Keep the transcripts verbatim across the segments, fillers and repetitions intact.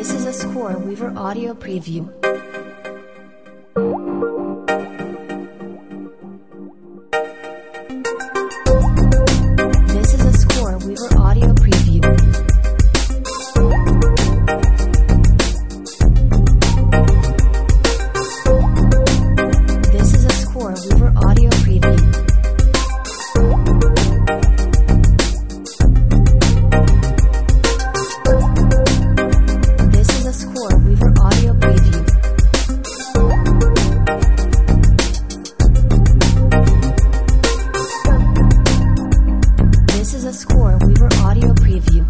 This is a Score Weaver audio preview. This is a Score Weaver audio preview. This is a Score Weaver audio preview. This is a Score Weaver audio preview. This is a Score Weaver audio preview.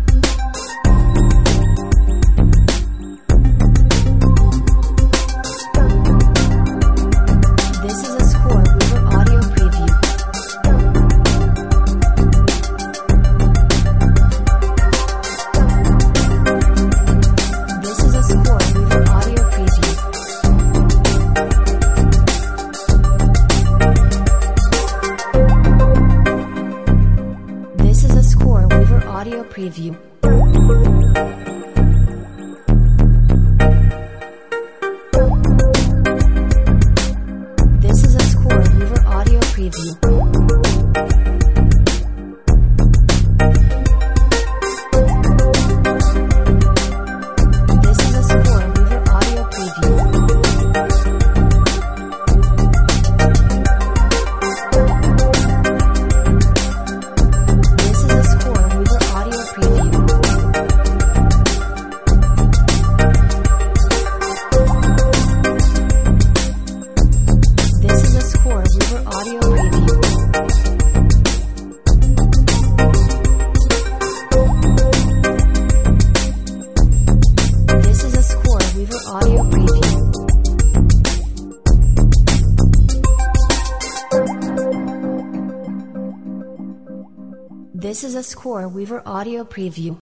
This is a Score Weaver audio preview. This is a Score Weaver audio preview. This is a Score Weaver audio preview. This is a Score Weaver audio preview. This is a Score Weaver audio preview. This is a Score Weaver audio preview. This is a Score Weaver audio preview. This is a Score Weaver audio preview. This is a Score Weaver audio preview.